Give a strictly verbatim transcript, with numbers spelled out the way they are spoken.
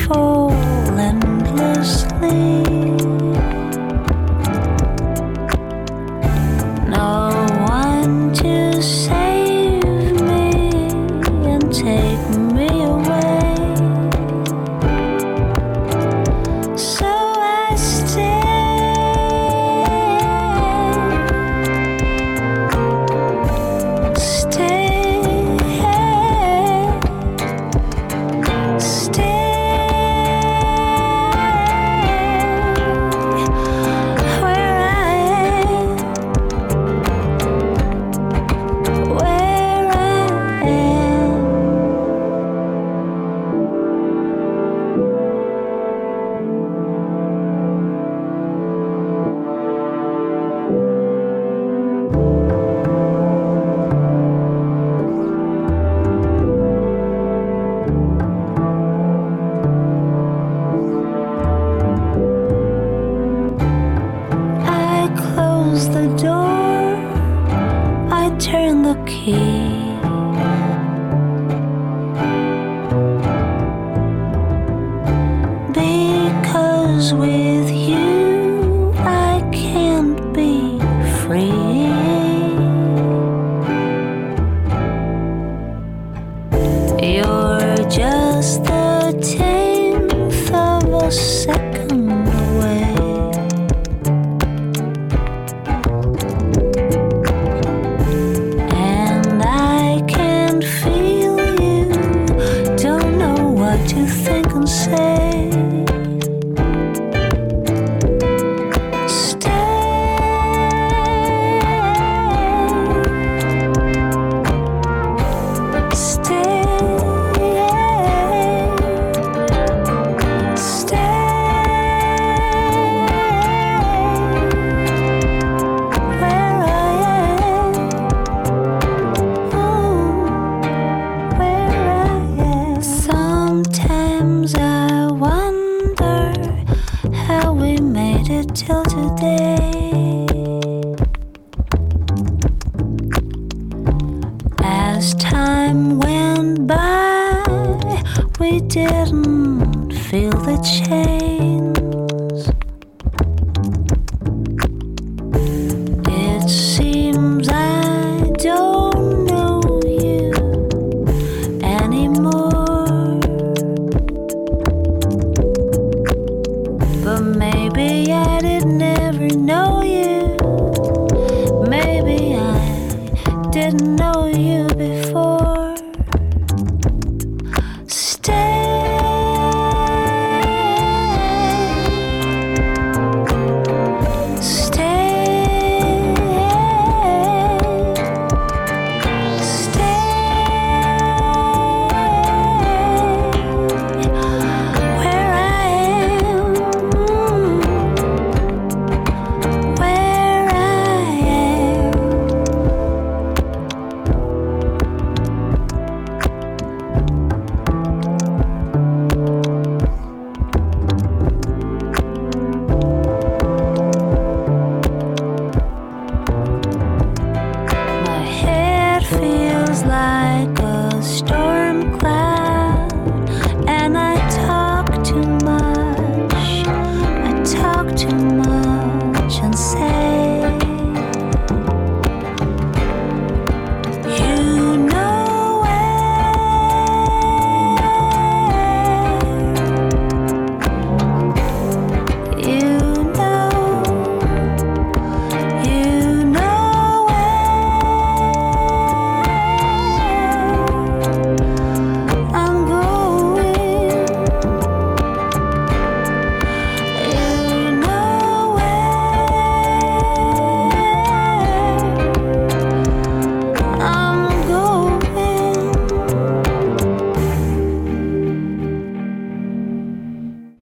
fall endlessly. No one to save me and take me away. So I stay. The door, I turn the key. Because with you I can't be free. You're just the tenth of a second away. To think and say, stay, stay, stay, where I am, oh, where I am. Sometimes I wonder how we made it till today. As time went by, we didn't feel the change.